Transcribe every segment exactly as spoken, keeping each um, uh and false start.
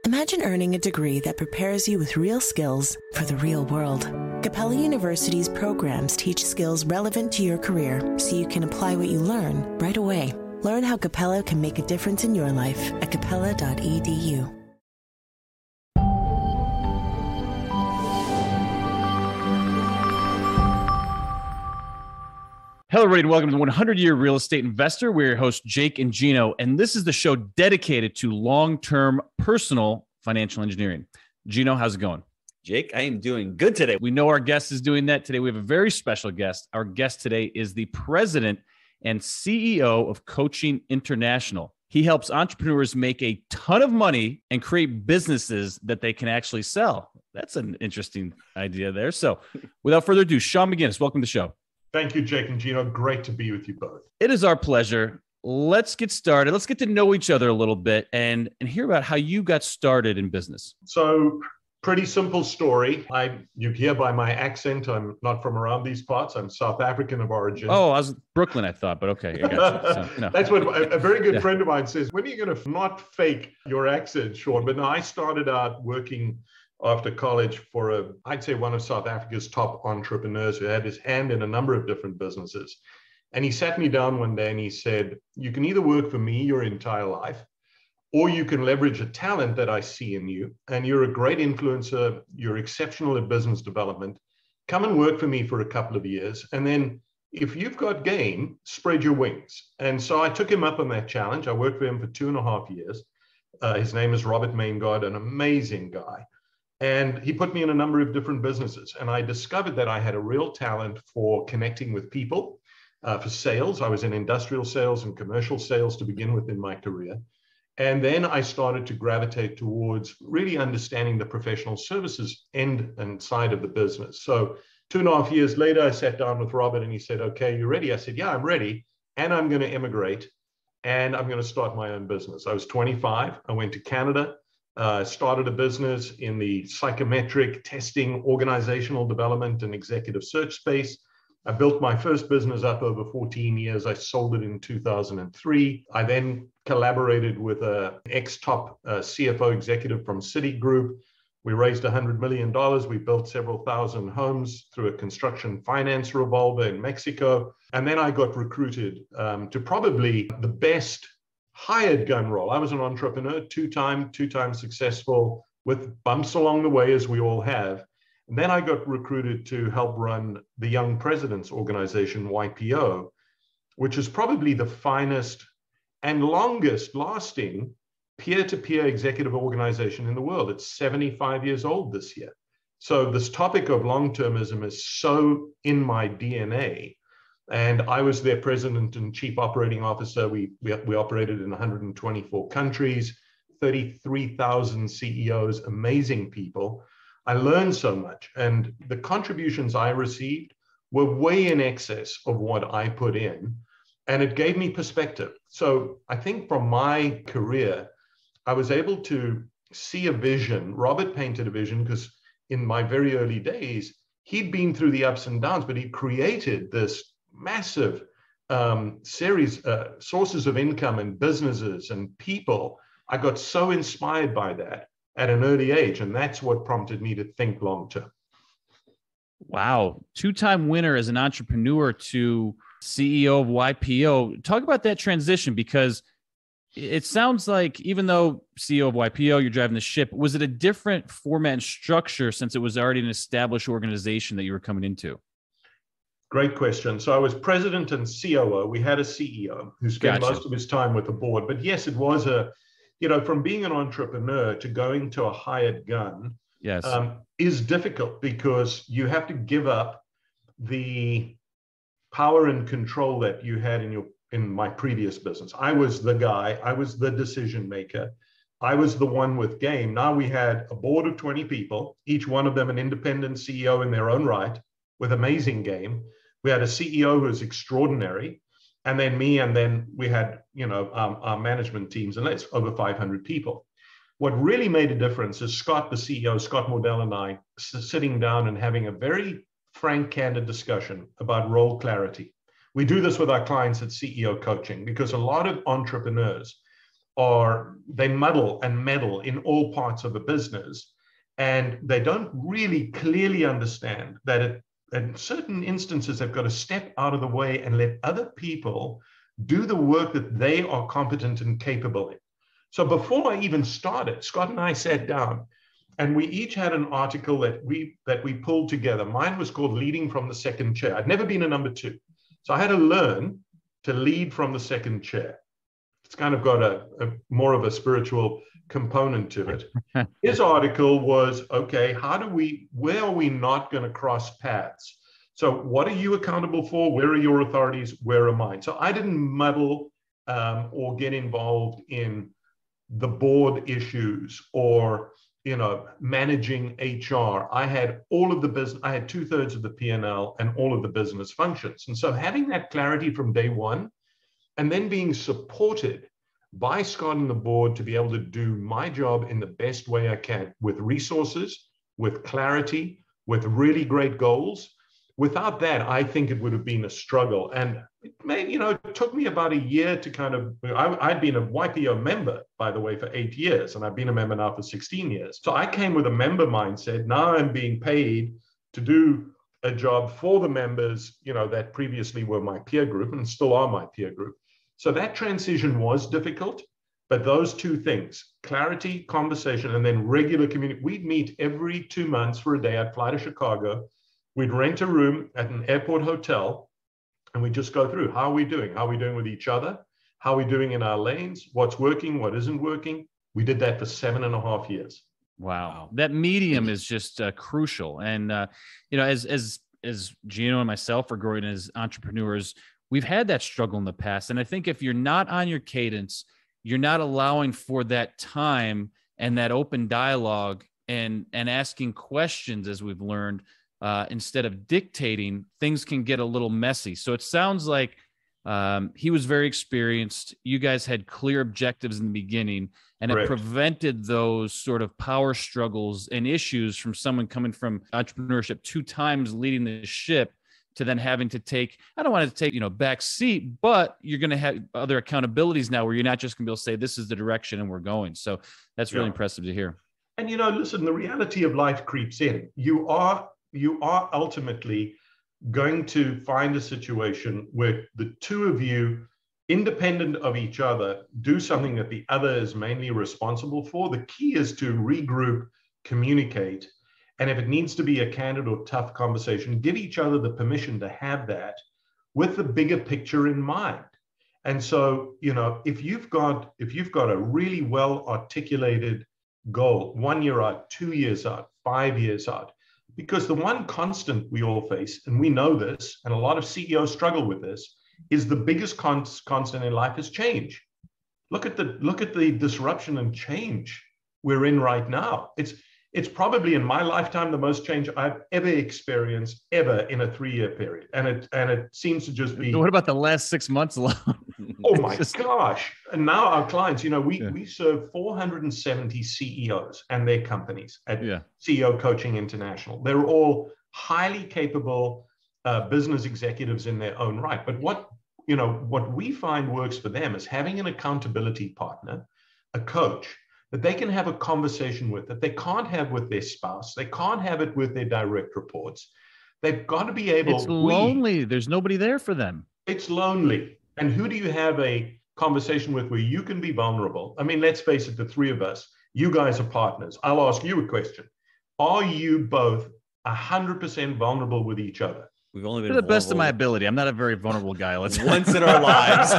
Imagine earning a degree that prepares you with real skills for the real world. Capella University's programs teach skills relevant to your career so you can apply what you learn right away. Learn how Capella can make a difference in your life at capella dot e d u. Hello, everybody, and welcome to the one hundred year Real Estate Investor. We're your hosts, Jake and Gino, and this is the show dedicated to long-term personal financial engineering. Gino, how's it going? Jake, I am doing good today. We know our guest is doing that today. We have a very special guest. Our guest today is the president and C E O of Coaching International. He helps entrepreneurs make a ton of money and create businesses that they can actually sell. That's an interesting idea there. So without further ado, Sean McGinnis, welcome to the show. Thank you, Jake and Gino. Great to be with you both. It is our pleasure. Let's get started. Let's get to know each other a little bit and, and hear about how you got started in business. So pretty simple story. I, you hear by my accent, I'm not from around these parts. I'm South African of origin. Oh, I was Brooklyn, I thought, but okay. I got you. So, no. That's what a, a very good Yeah. friend of mine says. When are you going to not fake your accent, Sean? But no, I started out working after college for a, I'd say one of South Africa's top entrepreneurs who had his hand in a number of different businesses. And he sat me down one day and he said, you can either work for me your entire life, or you can leverage a talent that I see in you. And you're a great influencer. You're exceptional at business development. Come and work for me for a couple of years. And then if you've got game, spread your wings. And so I took him up on that challenge. I worked for him for two and a half years. Uh, his name is Robert Maingard, an amazing guy. And he put me in a number of different businesses. And I discovered that I had a real talent for connecting with people, uh, for sales. I was in industrial sales and commercial sales to begin with in my career. And then I started to gravitate towards really understanding the professional services end and side of the business. So two and a half years later, I sat down with Robert and he said, okay, you ready? I said, yeah, I'm ready. And I'm going to immigrate and I'm going to start my own business. I was twenty-five. I went to Canada. Uh, started a business in the psychometric testing, organizational development, and executive search space. I built my first business up over fourteen years. I sold it in two thousand three. I then collaborated with an ex-top uh, C F O executive from Citigroup. We raised one hundred million dollars. We built several thousand homes through a construction finance revolver in Mexico. And then I got recruited um, to probably the best hired gun role. I was an entrepreneur, two-time, two-time successful, with bumps along the way, as we all have. And then I got recruited to help run the Young Presidents Organization, Y P O, which is probably the finest and longest lasting peer-to-peer executive organization in the world. It's seventy-five years old this year. So this topic of long-termism is so in my D N A. And I was their president and chief operating officer. We, we, we operated in one hundred twenty-four countries, thirty-three thousand C E Os, amazing people. I learned so much. And the contributions I received were way in excess of what I put in. And it gave me perspective. So I think from my career, I was able to see a vision. Robert painted a vision because in my very early days, he'd been through the ups and downs, but he created this massive um, series, uh, sources of income and businesses and people. I got so inspired by that at an early age, and that's what prompted me to think long term. Wow. Two-time winner as an entrepreneur to C E O of Y P O. Talk about that transition, because it sounds like even though C E O of Y P O, you're driving the ship, was it a different format and structure since it was already an established organization that you were coming into? Great question. So I was president and C O O. We had a C E O who spent Gotcha. most of his time with the board. But yes, it was a, you know, from being an entrepreneur to going to a hired gun Yes. um, is difficult because you have to give up the power and control that you had in your in my previous business. I was the guy. I was the decision maker. I was the one with game. Now we had a board of twenty people, each one of them an independent C E O in their own right, with amazing game. We had a C E O who was extraordinary, and then me, and then we had, you know, um, our management teams, and that's over five hundred people. What really made a difference is Scott, the C E O, Scott Mordell, and I sitting down and having a very frank, candid discussion about role clarity. We do this with our clients at C E O Coaching because a lot of entrepreneurs are, they muddle and meddle in all parts of a business. And they don't really clearly understand that it, in certain instances, they've got to step out of the way and let other people do the work that they are competent and capable in. So before I even started, Scott and I sat down and we each had an article that we that we pulled together. Mine was called Leading from the Second Chair. I'd never been a number two. So I had to learn to lead from the second chair. It's kind of got a, a more of a spiritual component to it. His article was, okay, how do we, where are we not going to cross paths? So what are you accountable for? Where are your authorities? Where are mine? So I didn't muddle um, or get involved in the board issues or, you know, managing H R. I had all of the business, I had two thirds of the P and L and all of the business functions. And so having that clarity from day one and then being supported by Scott and the board to be able to do my job in the best way I can with resources, with clarity, with really great goals. Without that, I think it would have been a struggle. And it may, you know, it took me about a year to kind of, I, I'd been a Y P O member, by the way, for eight years, and I've been a member now for sixteen years. So I came with a member mindset. Now I'm being paid to do a job for the members, you know, that previously were my peer group and still are my peer group. So that transition was difficult, but those two things, clarity, conversation, and then regular community. We'd meet every two months for a day. I'd fly to Chicago. We'd rent a room at an airport hotel, and we'd just go through, how are we doing? How are we doing with each other? How are we doing in our lanes? What's working? What isn't working? We did that for seven and a half years. Wow. That medium is just uh, crucial. And, uh, you know, as, as, as Gino and myself are growing as entrepreneurs, we've had that struggle in the past. And I think if you're not on your cadence, you're not allowing for that time and that open dialogue and, and asking questions, as we've learned, uh, instead of dictating, things can get a little messy. So it sounds like um, he was very experienced. You guys had clear objectives in the beginning, and Correct. It prevented those sort of power struggles and issues from someone coming from entrepreneurship two times leading the ship to then having to take, I don't want to take, you know, back seat, but you're going to have other accountabilities now where you're not just going to be able to say, this is the direction and we're going. So that's really yeah. impressive to hear. And, you know, listen, the reality of life creeps in. You are, you are ultimately going to find a situation where the two of you, independent of each other, do something that the other is mainly responsible for. The key is to regroup, communicate, and if it needs to be a candid or tough conversation, give each other the permission to have that with the bigger picture in mind. And so, you know, if you've got, if you've got a really well articulated goal, one year out, two years out, five years out, because the one constant we all face, and we know this, and a lot of C E Os struggle with this, is the biggest con- constant in life is change. Look at the, look at the disruption and change we're in right now. It's, It's probably in my lifetime the most change I've ever experienced ever in a three-year period, and it and it seems to just be. What about the last six months alone? Oh my just... gosh! And now our clients, you know, we yeah. we serve four hundred seventy C E Os and their companies at yeah. C E O Coaching International. They're all highly capable uh, business executives in their own right. But what you know, what we find works for them is having an accountability partner, a coach that they can have a conversation with, that they can't have with their spouse. They can't have it with their direct reports. They've got to be able. It's lonely. We, There's nobody there for them. It's lonely. And who do you have a conversation with where you can be vulnerable? I mean, let's face it, the three of us, you guys are partners. I'll ask you a question. Are you both one hundred percent vulnerable with each other? We've only been to the best of my ability. I'm not a very vulnerable guy. Let's once in our lives.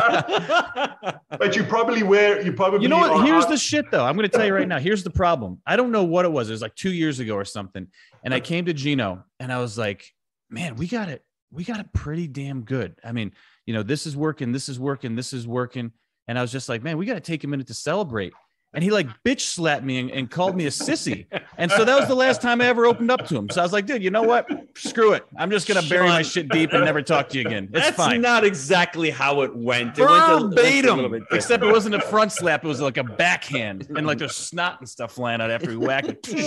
But you probably wear, you probably. You know what? Here's the shit, though. I'm going to tell you right now. Here's the problem. I don't know what it was. It was like two years ago or something. And I came to Gino and I was like, man, we got it. We got it pretty damn good. I mean, you know, this is working. This is working. This is working. And I was just like, man, we got to take a minute to celebrate. And he like bitch slapped me and, and called me a sissy. And so that was the last time I ever opened up to him. So I was like, dude, you know what? Screw it. I'm just going to bury my shit deep and never talk to you again. It's That's fine. not exactly how it went. It Verbatim. Went to, except it wasn't a front slap. It was like a backhand. And like there's snot and stuff flying out after we whack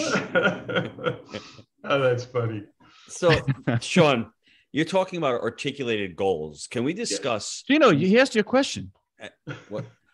it. Oh, that's funny. So, Sean, you're talking about articulated goals. Can we discuss? You know, he asked you a question. What?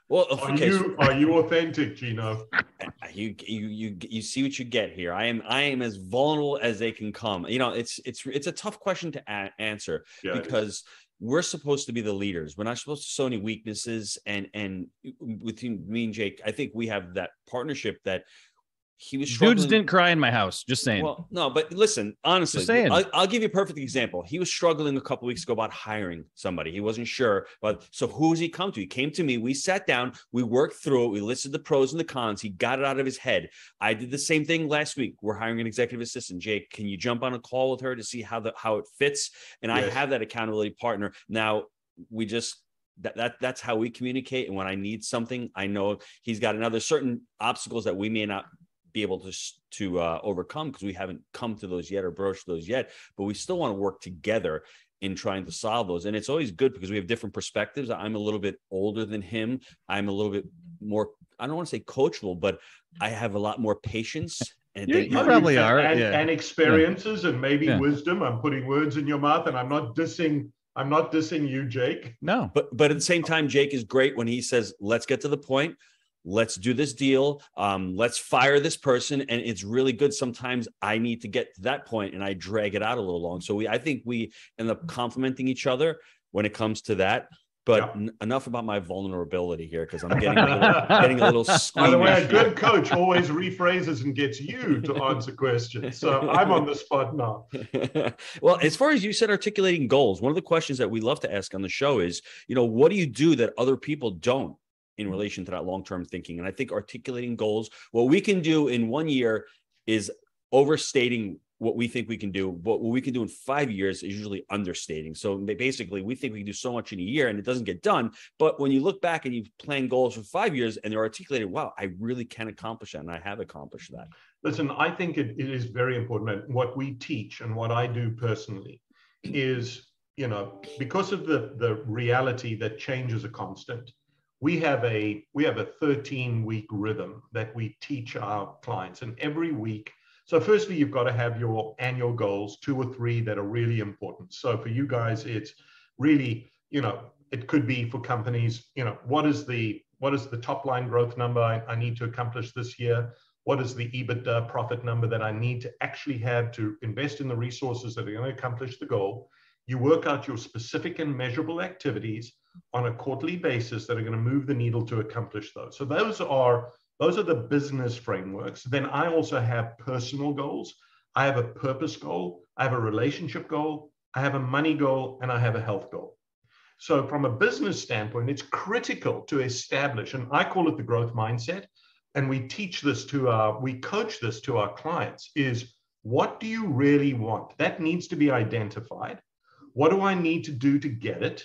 Well, Are okay. you are you authentic, Gino? You, you, you, you see what you get here. I am, I am as vulnerable as they can come. You know, it's, it's, it's a tough question to a- answer Yeah, because we're supposed to be the leaders. We're not supposed to show any weaknesses. And, and with me and Jake, I think we have that partnership that he was struggling. Dudes didn't cry in my house. Just saying. Well, no, but listen, honestly, Just saying. I'll, I'll give you a perfect example. He was struggling a couple of weeks ago about hiring somebody. He wasn't sure, but so who does he come to? He came to me. We sat down, we worked through it. We listed the pros and the cons. He got it out of his head. I did the same thing last week. We're hiring an executive assistant. Jake, can you jump on a call with her to see how the, how it fits? And yes. I have that accountability partner. Now we just, That, that that's how we communicate. And when I need something, I know he's got another certain obstacles that we may not be able to to uh, overcome because we haven't come to those yet or broached those yet, but we still want to work together in trying to solve those. And it's always good because we have different perspectives. I'm a little bit older than him. I'm a little bit more, I don't want to say coachable, but I have a lot more patience. And you, you probably are. And, yeah. and experiences yeah. and maybe yeah. wisdom. I'm putting words in your mouth and I'm not dissing I'm not dissing you, Jake. No. But but at the same time, Jake is great when he says, let's get to the point. Let's do this deal. Um, let's fire this person. And it's really good. Sometimes I need to get to that point and I drag it out a little long. So we, I think we end up complimenting each other when it comes to that. But yeah. n- enough about my vulnerability here because I'm getting a little, getting a little squeamish. By the way, a good coach always rephrases and gets you to answer questions. So I'm on the spot now. Well, as far as you said, articulating goals, one of the questions that we love to ask on the show is, you know, what do you do that other people don't in relation to that long-term thinking? And I think articulating goals, what we can do in one year is overstating what we think we can do. What we can do in five years is usually understating. So basically, we think we can do so much in a year and it doesn't get done. But when you look back and you plan goals for five years and they're articulated, wow, I really can accomplish that. And I have accomplished that. Listen, I think it, it is very important. What we teach and what I do personally is, you know, because of the, the reality that change is a constant, we have a we have a thirteen week rhythm that we teach our clients. And every week, so firstly, you've got to have your annual goals, two or three that are really important. So for you guys, it's really, you know, it could be for companies, you know, what is the what is the top line growth number I, I need to accomplish this year? What is the EBITDA profit number that I need to actually have to invest in the resources that are going to accomplish the goal? You work out your specific and measurable activities on a quarterly basis that are going to move the needle to accomplish those. So those are Those are the business frameworks. Then I also have personal goals. I have a purpose goal. I have a relationship goal. I have a money goal, and I have a health goal. So from a business standpoint, it's critical to establish, and I call it the growth mindset, and we teach this to our, we coach this to our clients, is what do you really want? That needs to be identified. What do I need to do to get it?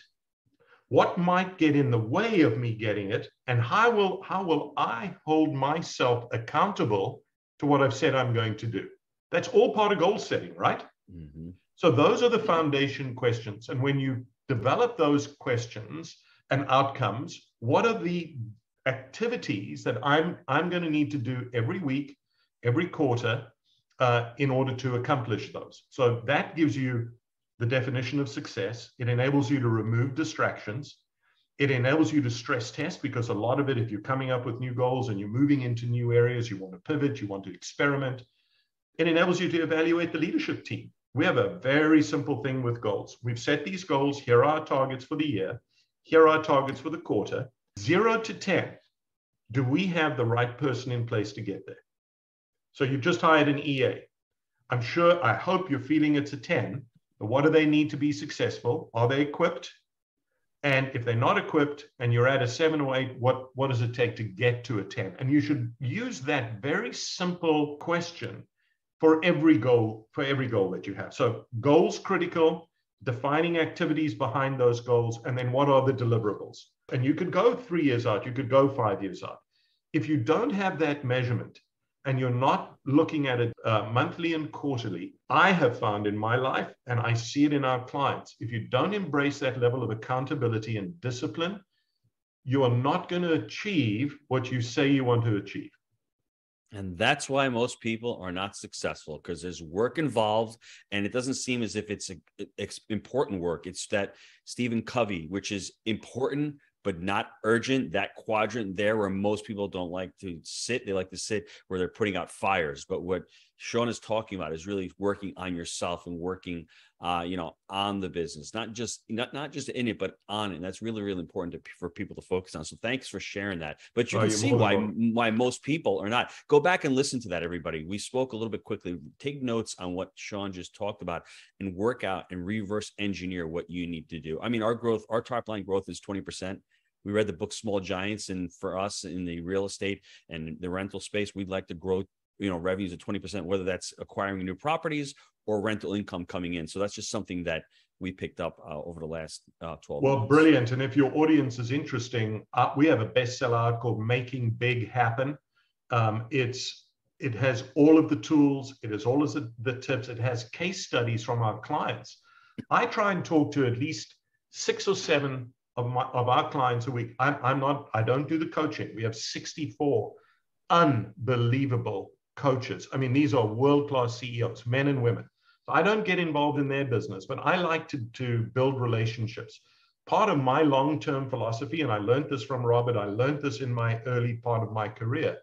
What might get in the way of me getting it? And how will, how will I hold myself accountable to what I've said I'm going to do? That's all part of goal setting, right? Mm-hmm. So those are the foundation questions. And when you develop those questions and outcomes, what are the activities that I'm, I'm going to need to do every week, every quarter, uh, in order to accomplish those? So that gives you the definition of success. It enables you to remove distractions. It enables you to stress test, because a lot of it, if you're coming up with new goals and you're moving into new areas, you want to pivot, you want to experiment. It enables you to evaluate the leadership team. We have a very simple thing with goals. We've set these goals. Here are our targets for the year. Here are our targets for the quarter. Zero to ten. Do we have the right person in place to get there? So you've just hired an E A. I'm sure, I hope you're feeling it's a ten. But what do they need to be successful? Are they equipped? And if they're not equipped and you're at a seven or eight, what, what does it take to get to a ten? And you should use that very simple question for every goal, for every goal that you have. So goals critical, defining activities behind those goals, and then what are the deliverables? And you could go three years out, you could go five years out. If you don't have that measurement and you're not looking at it uh, monthly and quarterly, I have found in my life, and I see it in our clients, if you don't embrace that level of accountability and discipline, you are not going to achieve what you say you want to achieve. And that's why most people are not successful, because there's work involved and it doesn't seem as if it's, a, it's important work. It's that Stephen Covey, which is important, but not urgent. That quadrant there where most people don't like to sit, they like to sit where they're putting out fires. But what Sean is talking about is really working on yourself and working, uh, you know, on the business, not just not not just in it, but on it. And that's really, really important to, for people to focus on. So thanks for sharing that. But you oh, can see why why most people are not. Go back and listen to that, everybody. We spoke a little bit quickly. Take notes on what Sean just talked about and work out and reverse engineer what you need to do. I mean, our growth, our top line growth is twenty percent. We read the book Small Giants, and for us in the real estate and the rental space, we'd like to grow, you know, revenues of twenty percent, whether that's acquiring new properties or rental income coming in. So that's just something that we picked up uh, over the last uh, twelve well, months. Brilliant. And if your audience is interesting, uh, we have a bestseller out called Making Big Happen. Um, it's it has all of the tools. It has all of the, the tips. It has case studies from our clients. I try and talk to at least six or seven of my of our clients a week. I'm, I'm not, I don't do the coaching. We have sixty-four unbelievable coaches. I mean, these are world-class C E Os, men and women. So I don't get involved in their business, but I like to, to build relationships. Part of my long-term philosophy, and I learned this from Robert, I learned this in my early part of my career,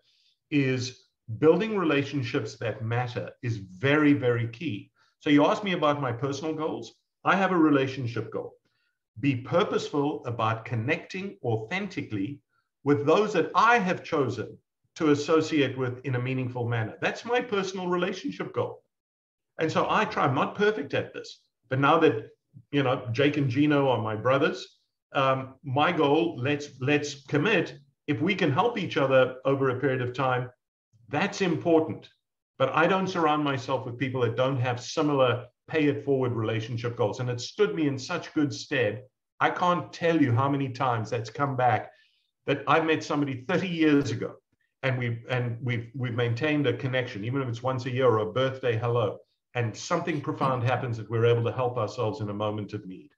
is building relationships that matter is very, very key. So you asked me about my personal goals. I have a relationship goal. Be purposeful about connecting authentically with those that I have chosen to associate with in a meaningful manner. That's my personal relationship goal. And so I try, I'm not perfect at this, but now that, you know, Jake and Gino are my brothers, um, my goal, let's, let's commit. If we can help each other over a period of time, that's important. But I don't surround myself with people that don't have similar pay it forward relationship goals. And it stood me in such good stead. I can't tell you how many times that's come back, that I met somebody thirty years ago and we've, and we've, we've maintained a connection, even if it's once a year or a birthday hello, and something profound happens that we're able to help ourselves in a moment of need.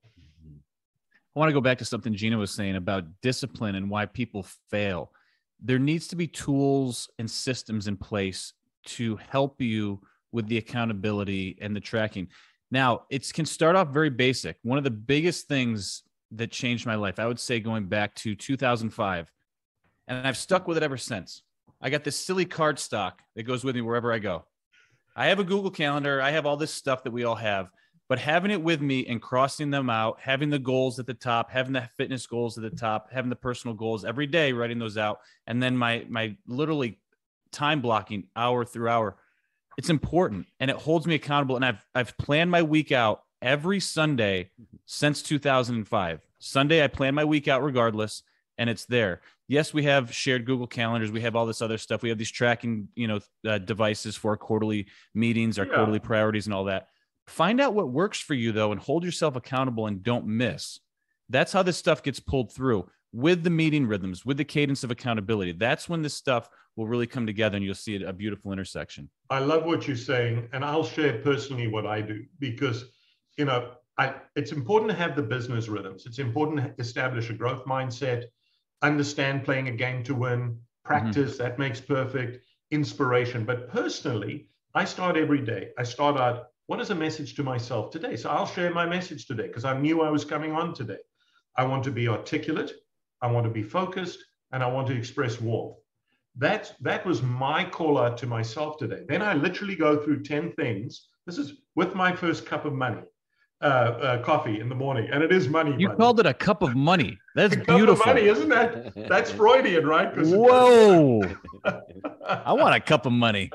I want to go back to something Gina was saying about discipline and why people fail. There needs to be tools and systems in place to help you with the accountability and the tracking. Now, it can start off very basic. One of the biggest things that changed my life, I would say going back to two thousand five, and I've stuck with it ever since. I got this silly card stock that goes with me wherever I go. I have a Google Calendar. I have all this stuff that we all have, but having it with me and crossing them out, having the goals at the top, having the fitness goals at the top, having the personal goals every day, writing those out, and then my my literally time blocking hour through hour. It's important, and it holds me accountable. And I've I've planned my week out every Sunday since two thousand five. Sunday, I plan my week out regardless, and it's there. Yes, we have shared Google calendars. We have all this other stuff. We have these tracking, you know, uh, devices for our quarterly meetings, our yeah. quarterly priorities, and all that. Find out what works for you, though, and hold yourself accountable and don't miss. That's how this stuff gets pulled through with the meeting rhythms, with the cadence of accountability. That's when this stuff will really come together and you'll see a beautiful intersection. I love what you're saying. And I'll share personally what I do because, you know, I, it's important to have the business rhythms. It's important to establish a growth mindset, understand playing a game to win, practice, mm-hmm. that makes perfect, inspiration. But personally, I start every day. I start out, what is a message to myself today? So I'll share my message today because I knew I was coming on today. I want to be articulate, I want to be focused, and I want to express warmth. That, that was my call out to myself today. Then I literally go through ten things. This is with my first cup of money, uh, uh, coffee in the morning. And it is money. You money. called it a cup of money. That's a beautiful. Cup of money, isn't that? That's Freudian, right? Whoa. I want a cup of money.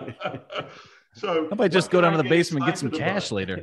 So how about I just go down to the basement and get some cash later?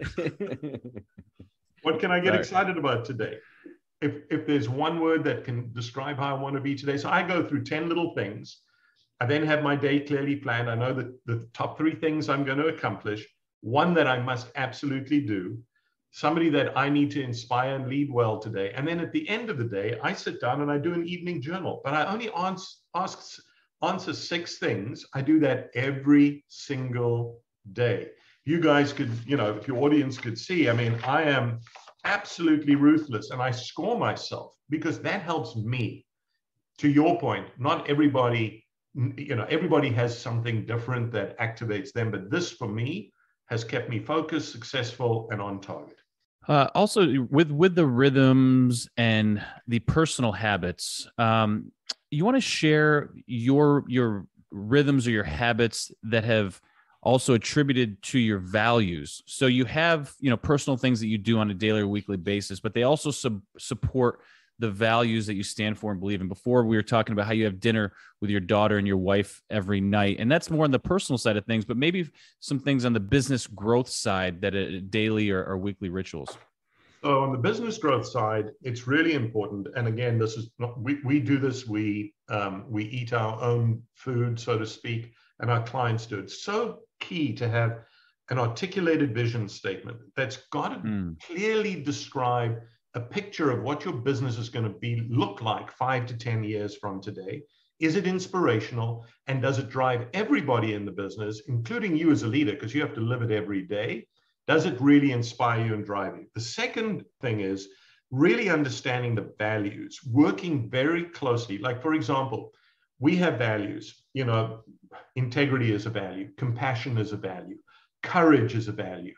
What can I get Sorry. excited about today? If, if there's one word that can describe how I want to be today. So I go through ten little things. I then have my day clearly planned. I know that the top three things I'm going to accomplish, one that I must absolutely do, somebody that I need to inspire and lead well today. And then at the end of the day, I sit down and I do an evening journal, but I only answer, ask, answer six things. I do that every single day. You guys could, you know, if your audience could see, I mean, I am absolutely ruthless and I score myself because that helps me. To your point, not everybody You know, everybody has something different that activates them, but this for me has kept me focused, successful, and on target. Uh, also, with with the rhythms and the personal habits, um, you want to share your your rhythms or your habits that have also attributed to your values. So you have, you know, personal things that you do on a daily or weekly basis, but they also sub- support the values that you stand for and believe in. Before, we were talking about how you have dinner with your daughter and your wife every night, and that's more on the personal side of things, but maybe some things on the business growth side that are daily or, or weekly rituals. So on the business growth side, it's really important. And again, this is not, we, we do this, we, um, we eat our own food, so to speak, and our clients do it. It's so key to have an articulated vision statement that's got to mm. clearly describe a picture of what your business is going to be look like five to ten years from today. Is it inspirational? And does it drive everybody in the business, including you as a leader, because you have to live it every day? Does it really inspire you and drive you? The second thing is really understanding the values, working very closely. Like, for example, we have values, you know, integrity is a value, compassion is a value, courage is a value,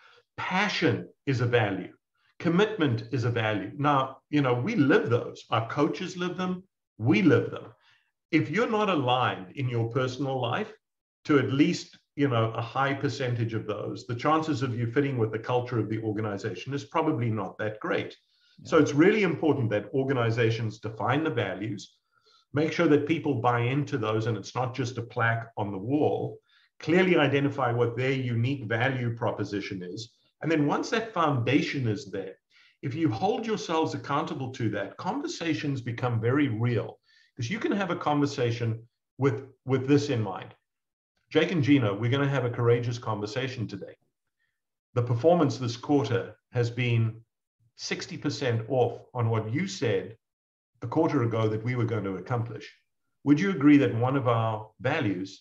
passion is a value. Commitment is a value. Now, you know, we live those. Our coaches live them. We live them. If you're not aligned in your personal life to at least, you know, a high percentage of those, the chances of you fitting with the culture of the organization is probably not that great. Yeah. So it's really important that organizations define the values, make sure that people buy into those, and it's not just a plaque on the wall, clearly identify what their unique value proposition is. And then once that foundation is there, if you hold yourselves accountable to that, conversations become very real, because you can have a conversation with, with this in mind. Jake and Gino, we're going to have a courageous conversation today. The performance this quarter has been sixty percent off on what you said a quarter ago that we were going to accomplish. Would you agree that one of our values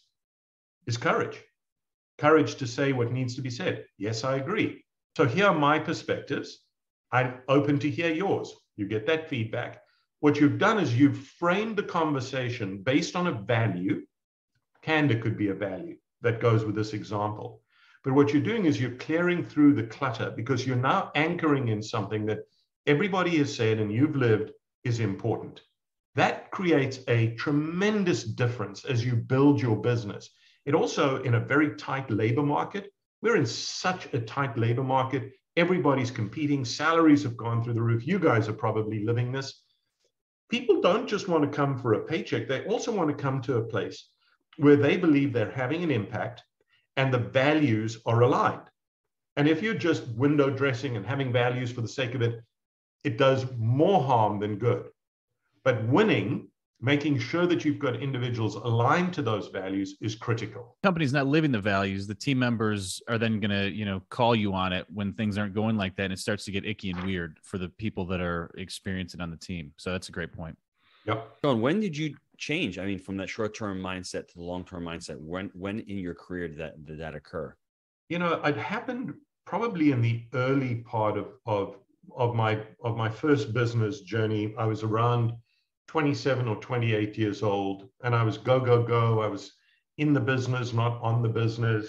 is courage? Courage to say what needs to be said. Yes, I agree. So here are my perspectives. I'm open to hear yours. You get that feedback. What you've done is you've framed the conversation based on a value. Candor could be a value that goes with this example. But what you're doing is you're clearing through the clutter, because you're now anchoring in something that everybody has said and you've lived is important. That creates a tremendous difference as you build your business. It also, in a very tight labor market, we're in such a tight labor market. Everybody's competing. Salaries have gone through the roof. You guys are probably living this. People don't just want to come for a paycheck. They also want to come to a place where they believe they're having an impact and the values are aligned. And if you're just window dressing and having values for the sake of it, it does more harm than good. But winning, making sure that you've got individuals aligned to those values is critical. Company's not living the values. The team members are then going to, you know, call you on it when things aren't going like that. And it starts to get icky and weird for the people that are experiencing on the team. So that's a great point. Yep. Sean, when did you change? I mean, from that short-term mindset to the long-term mindset, when, when in your career did that, did that occur? You know, it happened probably in the early part of, of, of my, of my first business journey. I was around twenty-seven or twenty-eight years old, and I was go, go, go. I was in the business, not on the business.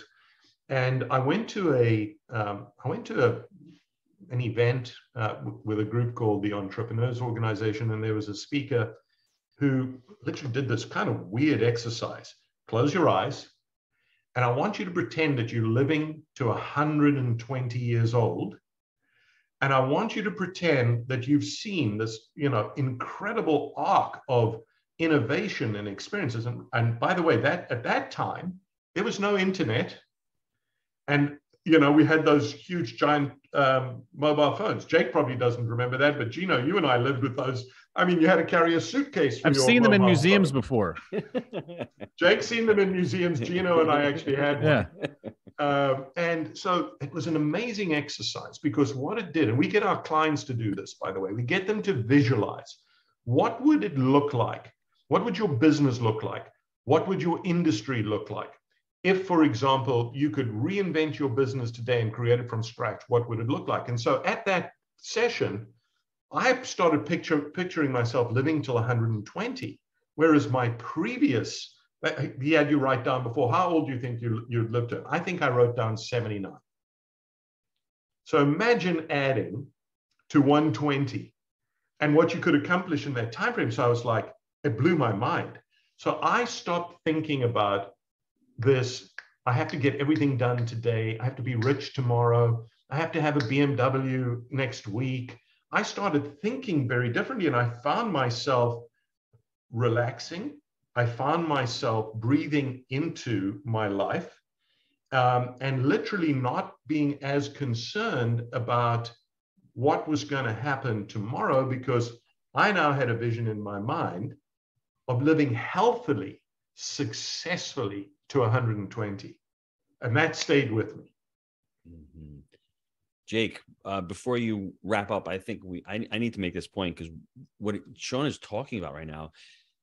And I went to a, um, I went to a, an event uh, with a group called the Entrepreneurs Organization. And there was a speaker who literally did this kind of weird exercise. Close your eyes. And I want you to pretend that you're living to one hundred twenty years old. And I want you to pretend that you've seen this, you know, incredible arc of innovation and experiences. And, and by the way, that at that time, there was no internet. And, you know, we had those huge, giant um, mobile phones. Jake probably doesn't remember that, but Gino, you and I lived with those. I mean, you had to carry a suitcase. For I've your seen them in mobile museums phone. before. Jake's seen them in museums. Gino and I actually had one. Yeah. Um, and so it was an amazing exercise, because what it did, and we get our clients to do this, by the way, we get them to visualize. What would it look like? What would your business look like? What would your industry look like? If, for example, you could reinvent your business today and create it from scratch, what would it look like? And so at that session, I started picture, picturing myself living till one hundred twenty, whereas my previous, he had you write down before, how old do you think you, you'd live to? I think I wrote down seventy-nine. So imagine adding to one twenty and what you could accomplish in that time frame. So I was like, it blew my mind. So I stopped thinking about this. I have to get everything done today. I have to be rich tomorrow. I have to have a B M W next week. I started thinking very differently, and I found myself relaxing. I found myself breathing into my life, um, and literally not being as concerned about what was going to happen tomorrow, because I now had a vision in my mind of living healthily, successfully to one hundred twenty. And that stayed with me. Mm-hmm. Jake, uh, before you wrap up, I think we I, I need to make this point, because what Sean is talking about right now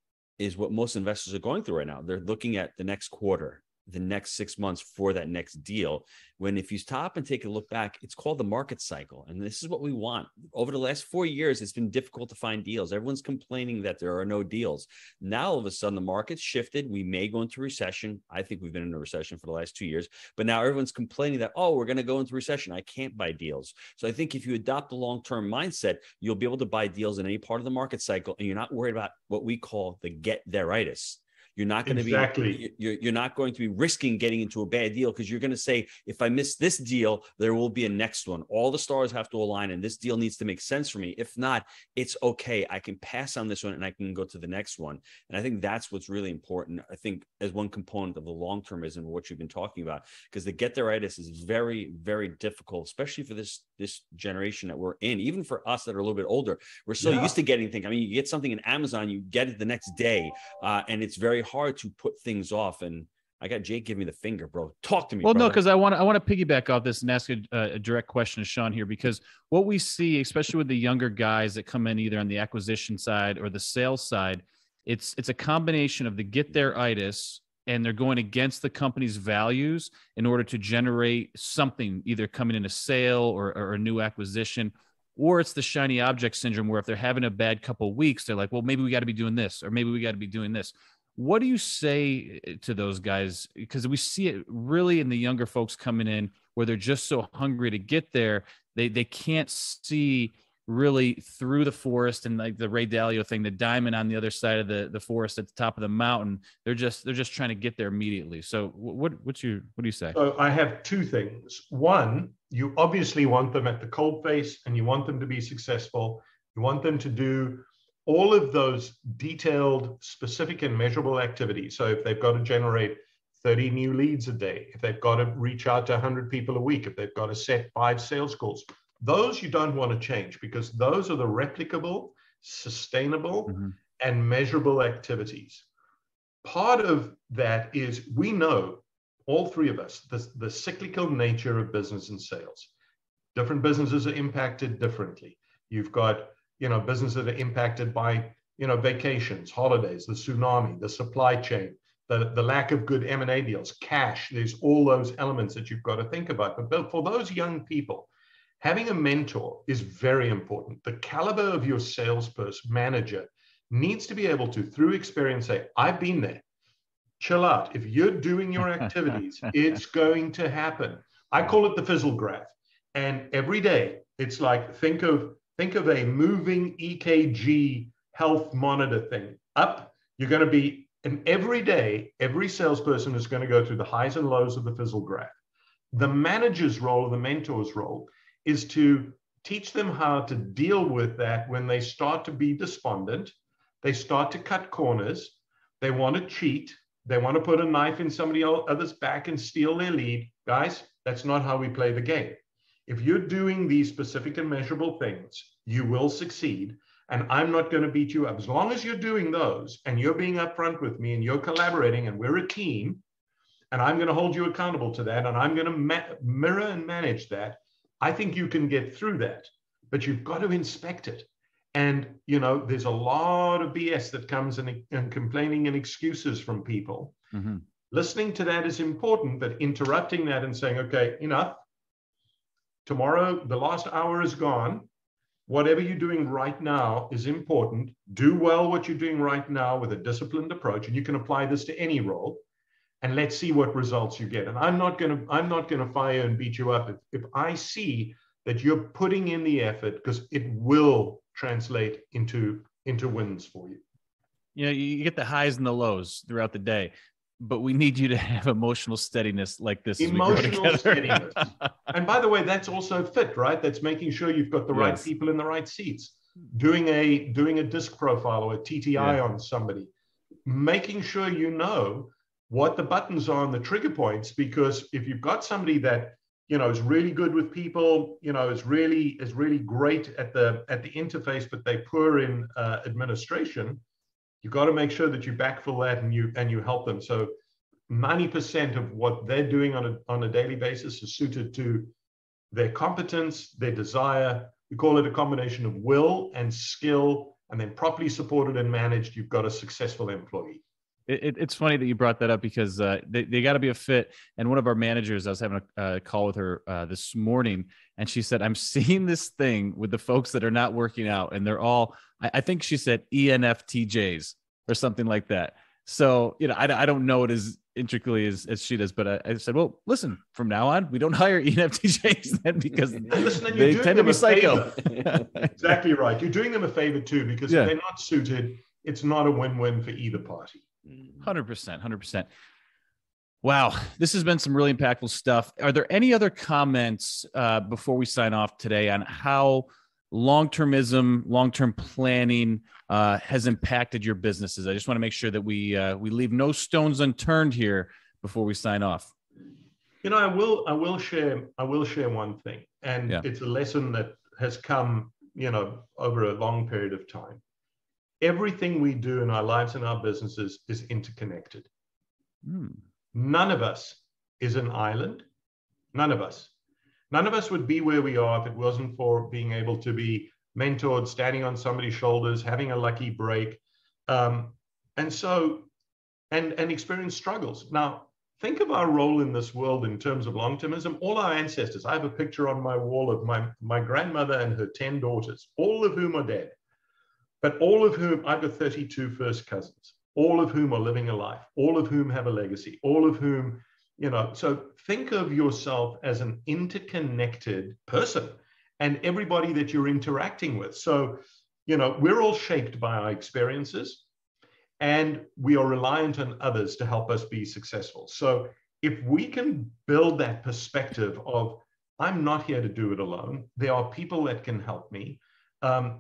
is what most investors are going through right now. They're looking at the next quarter, the next six months for that next deal. When if you stop and take a look back, it's called the market cycle. And this is what we want. Over the last four years, it's been difficult to find deals. Everyone's complaining that there are no deals. Now, all of a sudden, the market's shifted. We may go into recession. I think we've been in a recession for the last two years, but now everyone's complaining that, oh, we're going to go into recession. I can't buy deals. So I think if you adopt the long-term mindset, you'll be able to buy deals in any part of the market cycle, and you're not worried about what we call the get there-itis. You're not going exactly. to be, you're, you're not going to be risking getting into a bad deal, because you're going to say, if I miss this deal, there will be a next one. All the stars have to align, and this deal needs to make sense for me. If not, it's okay. I can pass on this one and I can go to the next one. And I think that's what's really important, I think, as one component of the long-termism of what you've been talking about, because the get there-itis is very, very difficult, especially for this, this generation that we're in. Even for us that are a little bit older, we're so yeah. used to getting things. I mean, you get something in Amazon, you get it the next day, uh, and it's very hard to put things off. And I got Jake giving me the finger, bro. Talk to me. Well, brother. no, because I want to I want to piggyback off this and ask a, a direct question to Sean here, because what we see, especially with the younger guys that come in either on the acquisition side or the sales side, it's it's a combination of the get there-itis, and they're going against the company's values in order to generate something, either coming in a sale or, or a new acquisition. Or it's the shiny object syndrome, where if they're having a bad couple of weeks, they're like, well, maybe we got to be doing this, or maybe we got to be doing this. What do you say to those guys? Because we see it really in the younger folks coming in, where they're just so hungry to get there. They they can't see really through the forest, and like the Ray Dalio thing, the diamond on the other side of the, the forest at the top of the mountain. They're just they're just trying to get there immediately. So what what's you what do you say? So I have two things. One, you obviously want them at the cold face, and you want them to be successful. You want them to do all of those detailed, specific, and measurable activities. So if they've got to generate thirty new leads a day, if they've got to reach out to one hundred people a week, if they've got to set five sales calls, those you don't want to change, because those are the replicable, sustainable, mm-hmm. and measurable activities. Part of that is, we know, all three of us, the, the cyclical nature of business and sales. Different businesses are impacted differently. You've got you know, businesses that are impacted by, you know, vacations, holidays, the tsunami, the supply chain, the, the lack of good M and A deals, cash. There's all those elements that you've got to think about. But for those young people, having a mentor is very important. The caliber of your salesperson, manager, needs to be able to, through experience, say, I've been there. Chill out. If you're doing your activities, it's going to happen. I call it the fizzle graph. And every day, it's like, think of Think of a moving E K G health monitor thing. Up, you're going to be, and every day, every salesperson is going to go through the highs and lows of the fizzle graph. The manager's role, or the mentor's role, is to teach them how to deal with that when they start to be despondent, they start to cut corners, they want to cheat, they want to put a knife in somebody else's back and steal their lead. Guys, that's not how we play the game. If you're doing these specific and measurable things, you will succeed. And I'm not going to beat you up. As long as you're doing those and you're being upfront with me and you're collaborating and we're a team, and I'm going to hold you accountable to that, and I'm going to ma- mirror and manage that, I think you can get through that. But you've got to inspect it. And, you know, there's a lot of B S that comes in, in complaining and excuses from people. Mm-hmm. Listening to that is important, but interrupting that and saying, okay, enough. Tomorrow, the last hour is gone. Whatever you're doing right now is important. Do well what you're doing right now with a disciplined approach, and you can apply this to any role. And let's see what results you get. And I'm not going to I'm not going to fire and beat you up if, if I see that you're putting in the effort, because it will translate into, into wins for you. You know, you get the highs and the lows throughout the day, but we need you to have emotional steadiness like this. Emotional steadiness. And by the way, that's also fit, right? That's making sure you've got the yes. right people in the right seats. Doing a doing a disc profile or a T T I yeah. on somebody, making sure you know what the buttons are and the trigger points, because if you've got somebody that, you know, is really good with people, you know, is really is really great at the at the interface, but they're poor in uh, administration, you've got to make sure that you backfill that and you and you help them. So ninety percent of what they're doing on a on a daily basis is suited to their competence, their desire. We call it a combination of will and skill, and then properly supported and managed, you've got a successful employee. It, it's funny that you brought that up, because uh, they, they got to be a fit. And one of our managers, I was having a, a call with her uh, this morning, and she said, I'm seeing this thing with the folks that are not working out, and they're all, I, I think she said E N F T Js or something like that. So, you know, I, I don't know it as intricately as, as she does, but I, I said, well, listen, from now on, we don't hire E N F T Js then, because listen, then they tend to be psycho. Exactly right. You're doing them a favor too, because yeah. if they're not suited, it's not a win-win for either party. one hundred percent, one hundred percent. Wow. This has been some really impactful stuff. Are there any other comments uh, before we sign off today on how long-termism, long-term planning uh, has impacted your businesses? I just want to make sure that we uh, we leave no stones unturned here before we sign off. You know, I will I will share I will share one thing, and yeah. it's a lesson that has come, you know, over a long period of time. Everything we do in our lives and our businesses is interconnected. Hmm. None of us is an island. None of us. None of us would be where we are if it wasn't for being able to be mentored, standing on somebody's shoulders, having a lucky break, um, and so, and, and experience struggles. Now, think of our role in this world in terms of long-termism. All our ancestors, I have a picture on my wall of my, my grandmother and her ten daughters, all of whom are dead, but all of whom, I've got thirty-two first cousins, all of whom are living a life, all of whom have a legacy, all of whom, you know, so think of yourself as an interconnected person and everybody that you're interacting with. So, you know, we're all shaped by our experiences, and we are reliant on others to help us be successful. So if we can build that perspective of, I'm not here to do it alone, there are people that can help me. Um,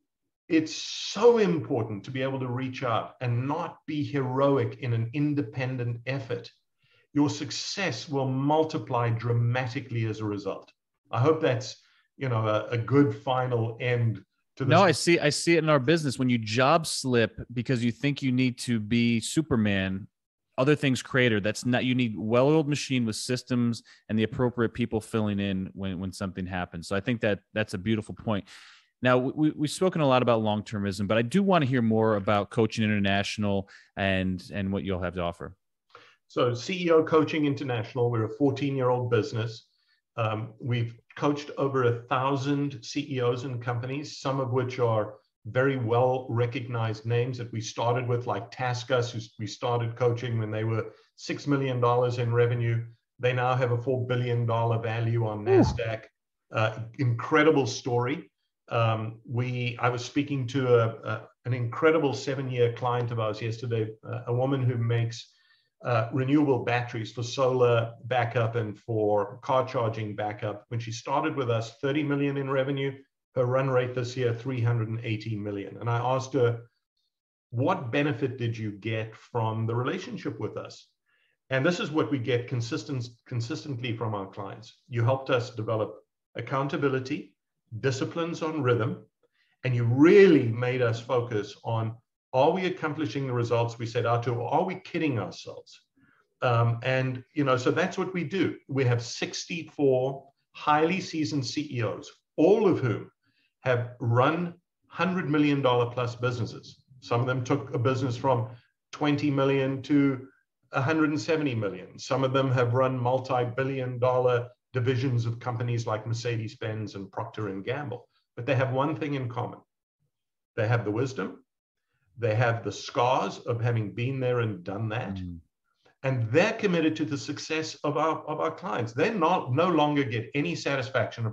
it's so important to be able to reach out and not be heroic in an independent effort. Your success will multiply dramatically as a result. I hope that's, you know, a, a good final end to this. No, I see, I see it in our business. When you job slip because you think you need to be Superman, other things creator, that's not, you need well-oiled machine with systems and the appropriate people filling in when, when something happens. So I think that that's a beautiful point. Now, we, we've spoken a lot about long-termism, but I do want to hear more about Coaching International and, and what you'll have to offer. So C E O Coaching International, we're a fourteen-year-old business. Um, we've coached over a thousand C E Os and companies, some of which are very well-recognized names that we started with, like TaskUs, who we started coaching when they were six million dollars in revenue. They now have a four billion dollars value on NASDAQ. Uh, incredible story. Um, we, I was speaking to a, a, an incredible seven-year client of ours yesterday, uh, a woman who makes uh, renewable batteries for solar backup and for car charging backup. When she started with us, thirty million in revenue, her run rate this year, three hundred eighty million. And I asked her, what benefit did you get from the relationship with us? And this is what we get consistent, consistently from our clients. You helped us develop accountability, disciplines on rhythm, and you really made us focus on, are we accomplishing the results we set out to, or are we kidding ourselves? Um, and, you know, so that's what we do. We have sixty-four highly seasoned C E Os, all of whom have run one hundred million dollars plus businesses. Some of them took a business from twenty million to one hundred seventy million. Some of them have run multi-billion dollar divisions of companies like Mercedes-Benz and Procter and Gamble. But they have one thing in common. They have the wisdom. They have the scars of having been there and done that. Mm. And they're committed to the success of our, of our clients. They not, no longer get any satisfaction about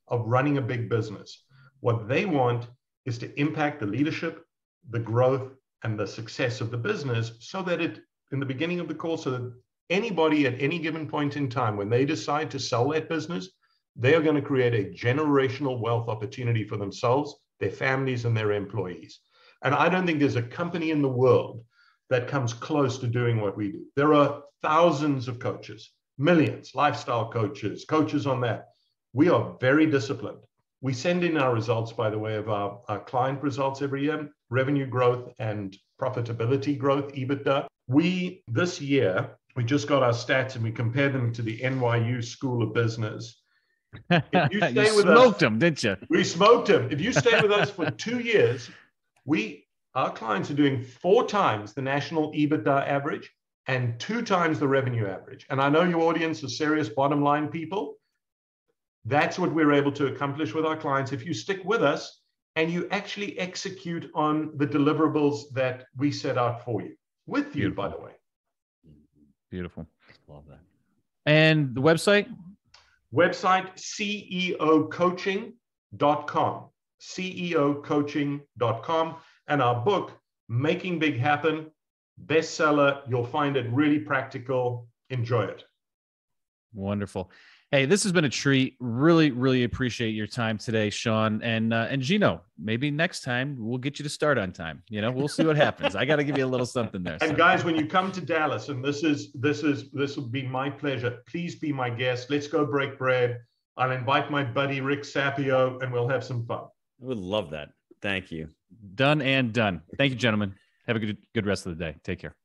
of running a big business. What they want is to impact the leadership, the growth, and the success of the business so that it, in the beginning of the call, so that anybody at any given point in time, when they decide to sell that business, they are going to create a generational wealth opportunity for themselves, their families, and their employees. And I don't think there's a company in the world that comes close to doing what we do. There are thousands of coaches, millions, lifestyle coaches, coaches on that. We are very disciplined. We send in our results, by the way, of our, our client results every year, revenue growth and profitability growth, EBITDA. We, this year, we just got our stats and we compared them to the N Y U School of Business. If you stay you with smoked us, them, didn't you? We smoked them. If you stay with us for two years, we, our clients are doing four times the national EBITDA average and two times the revenue average. And I know your audience is serious bottom line people. That's what we're able to accomplish with our clients if you stick with us and you actually execute on the deliverables that we set out for you, with you, Beautiful. by the way. Beautiful. Love that. And the website? Website, C E O coaching dot com. C E O coaching dot com. And our book, Making Big Happen, bestseller. You'll find it really practical. Enjoy it. Wonderful. Hey, this has been a treat. Really, really appreciate your time today, Sean. And uh, and Gino, maybe next time we'll get you to start on time. You know, we'll see what happens. I got to give you a little something there. And so. guys, when you come to Dallas, and this is this is this will be my pleasure. Please be my guest. Let's go break bread. I'll invite my buddy Rick Sapio, and we'll have some fun. I would love that. Thank you. Done and done. Thank you, gentlemen. Have a good good rest of the day. Take care.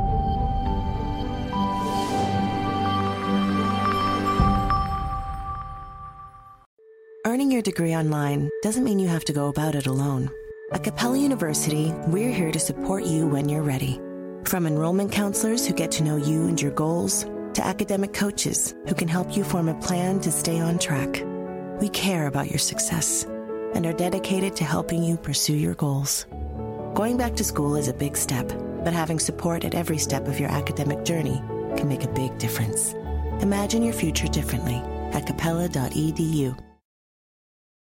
Earning your degree online doesn't mean you have to go about it alone. At Capella University, we're here to support you when you're ready. From enrollment counselors who get to know you and your goals, to academic coaches who can help you form a plan to stay on track. We care about your success and are dedicated to helping you pursue your goals. Going back to school is a big step, but having support at every step of your academic journey can make a big difference. Imagine your future differently at capella dot e d u.